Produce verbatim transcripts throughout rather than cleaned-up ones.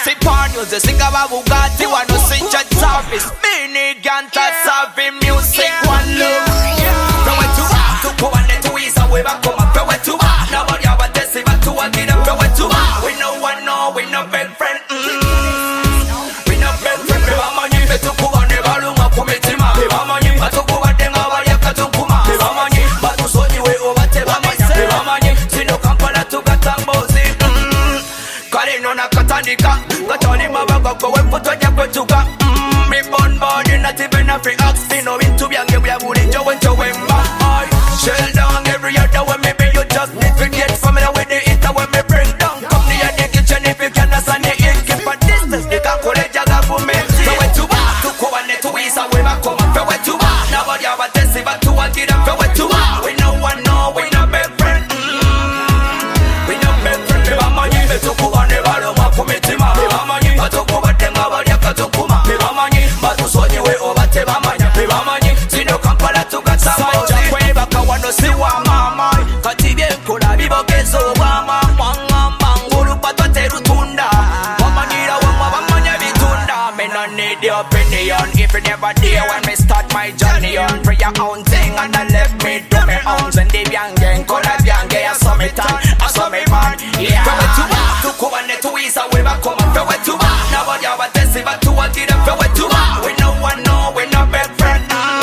see porn news, they sing about Bugatti, one no see chat service. Mini Ganta serving music, one love. From where to back, to go and to ease away back home. From where to back, nobody have a test, but to a kid. From where to back, we no one know, we no best friend. We no best friend. We have money, we to go and never long up for me. We have money, but to go and then over here, cut to Kuma. We have money, but to show you way over the money. We have money, see no Kampala to get a bossy. Calling on a Katanika, got on him about go and put on your go to go. Me born born in not even a free ox. You know into young, we are moving to win to win back. Shell down every other way, maybe you just need to get familiar with the eater when me bring down. Come near the kitchen if you can understand it. Keep a distance, you can call it jaga for me. So where to back, to go and to ease away back home. So where to back, nobody have a test, but to a kid. So where to back, we no one know, we no best friend. We no best friend. We have money, we to go and never long up for me. We have money, but to go and then over here, cut to Kuma. We have money, but to show you way over the money. We have money, see no Kampala to get some money. No see what mama Katibie kula bibo keso wama Wanga manguru pato teru tunda Wama nira wama wama nyebi tunda Me no need your opinion If you never dare when me start my journey on Pray your own thing and I left me do me own When they biange, kola biange I saw me tan, I saw me man Yeah Fewe tuba, tukuwa ne tuisa we bakoma Fewe tuba, nobody have a test but to a kid Fewe tuba, we no one know, we no best friend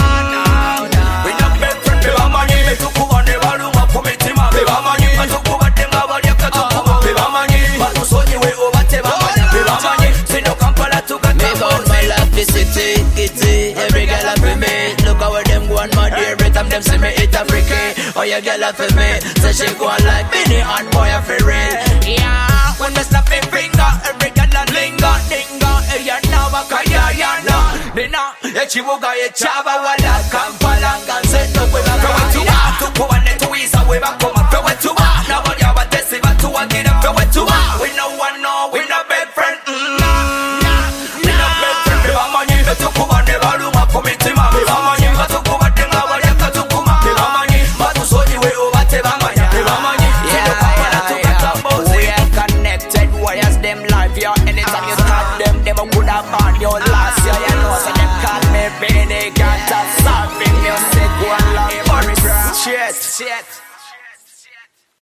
City, kitty, every girl up for me. Look how them go on my dear, every time them see me hit a freaky. Oh, your girl up for me, so she go on like Benny and boy a for real. Yeah, when me snap my finger, every girl a linger, linger. Hey, you know what I ya ya no, Nina, ya chibuga ya chava wala Kampala, and set up with a go to go and to ease away back.